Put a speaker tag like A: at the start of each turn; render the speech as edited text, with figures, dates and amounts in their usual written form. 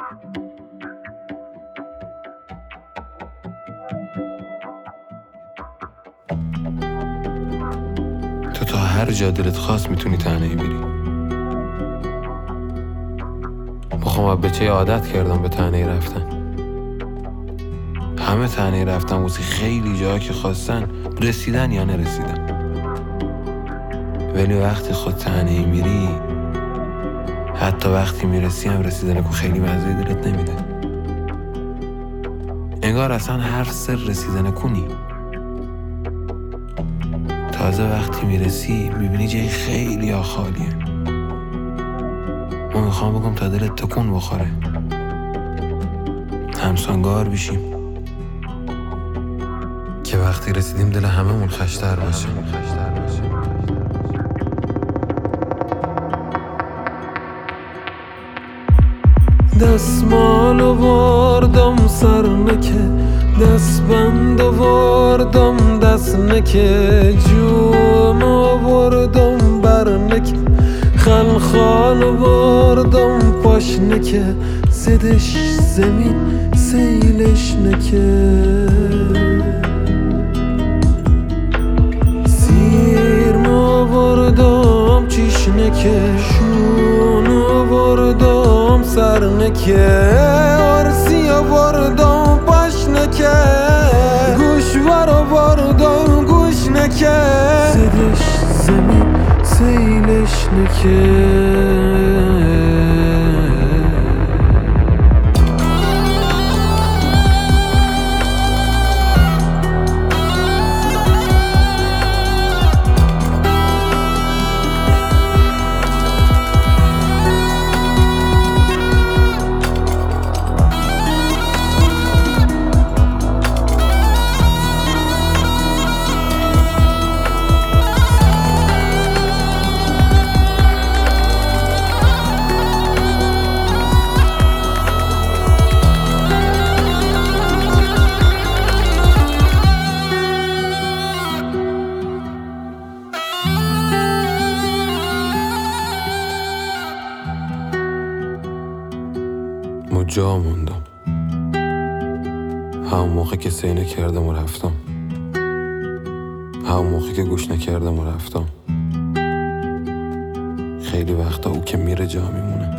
A: تو تا هر جا دلت خواست میتونی تنهایی بری. بخوام بچه عادت کردم به تنهایی رفتن. همه تنهایی رفتن واسه خیلی جاها که خواستن رسیدن یا نرسیدن. ولی وقتی خود تنهایی میری، حتی وقتی میرسی هم رسیدن کو خیلی مزه دلت نمیده. انگار اصلا هر سر رسیدن کنی. تازه وقتی میرسی میبینی جای خیلی ها خالیه. من میخوام بگم تا دلت تکون بخوره، همسانگار بشیم که وقتی رسیدیم دل هممون خشتر باشه.
B: دستمال آوردم سر نکه، دستبند آوردم دست نکه، جون آوردم بر نکه، خلخال آوردم پاش نکه، زدش زمین سیلش نکه، سیر آوردم چیش نکه، شون آوردم سر نکه، آرسی آوردم پاش نکه، گوشوار آوردم گوش نکه، زدش زمین سیلش نکه.
A: جا موندم همون موقع که سعی نکردم و رفتم، همون موقع که گوش نکردم و رفتم. خیلی وقتا او که میره جا میمونه.